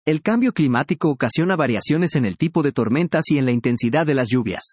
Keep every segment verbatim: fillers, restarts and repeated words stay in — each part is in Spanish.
El cambio climático ocasiona variaciones en el tipo de tormentas y en la intensidad de las lluvias.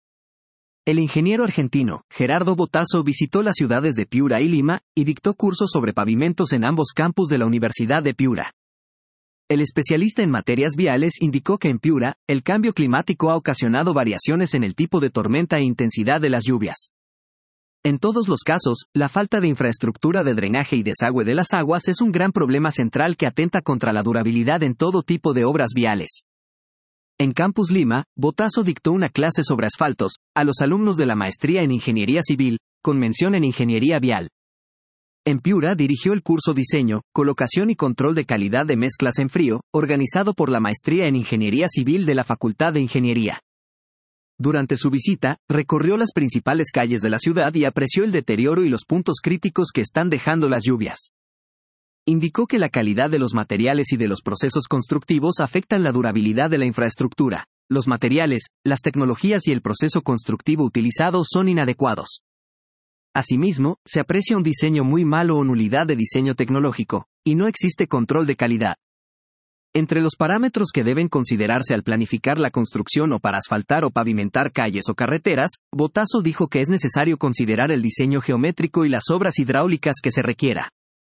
El ingeniero argentino, Gerardo Botasso, visitó las ciudades de Piura y Lima, y dictó cursos sobre pavimentos en ambos campus de la Universidad de Piura. El especialista en materias viales indicó que en Piura, el cambio climático ha ocasionado variaciones en el tipo de tormenta e intensidad de las lluvias. En todos los casos, la falta de infraestructura de drenaje y desagüe de las aguas es un gran problema central que atenta contra la durabilidad en todo tipo de obras viales. En Campus Lima, Botasso dictó una clase sobre asfaltos, a los alumnos de la maestría en Ingeniería Civil, con mención en Ingeniería Vial. En Piura dirigió el curso Diseño, Colocación y Control de Calidad de Mezclas en Frío, organizado por la maestría en Ingeniería Civil de la Facultad de Ingeniería. Durante su visita, recorrió las principales calles de la ciudad y apreció el deterioro y los puntos críticos que están dejando las lluvias. Indicó que la calidad de los materiales y de los procesos constructivos afectan la durabilidad de la infraestructura. Los materiales, las tecnologías y el proceso constructivo utilizado son inadecuados. Asimismo, se aprecia un diseño muy malo o nulidad de diseño tecnológico, y no existe control de calidad. Entre los parámetros que deben considerarse al planificar la construcción o para asfaltar o pavimentar calles o carreteras, Botasso dijo que es necesario considerar el diseño geométrico y las obras hidráulicas que se requiera.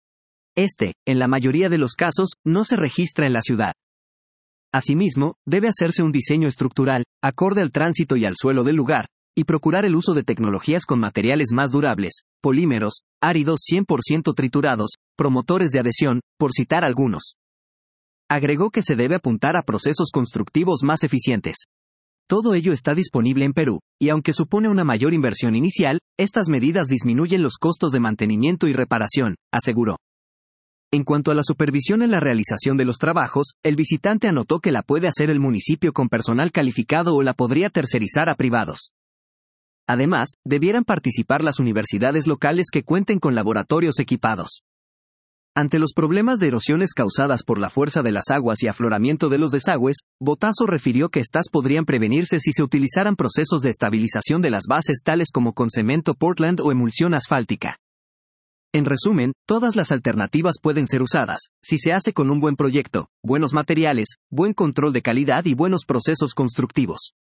Este, en la mayoría de los casos, no se registra en la ciudad. Asimismo, debe hacerse un diseño estructural, acorde al tránsito y al suelo del lugar, y procurar el uso de tecnologías con materiales más durables, polímeros, áridos cien por ciento triturados, promotores de adhesión, por citar algunos. Agregó que se debe apuntar a procesos constructivos más eficientes. Todo ello está disponible en Perú, y aunque supone una mayor inversión inicial, estas medidas disminuyen los costos de mantenimiento y reparación, aseguró. En cuanto a la supervisión en la realización de los trabajos, el visitante anotó que la puede hacer el municipio con personal calificado o la podría tercerizar a privados. Además, debieran participar las universidades locales que cuenten con laboratorios equipados. Ante los problemas de erosiones causadas por la fuerza de las aguas y afloramiento de los desagües, Botasso refirió que estas podrían prevenirse si se utilizaran procesos de estabilización de las bases tales como con cemento Portland o emulsión asfáltica. En resumen, todas las alternativas pueden ser usadas, si se hace con un buen proyecto, buenos materiales, buen control de calidad y buenos procesos constructivos.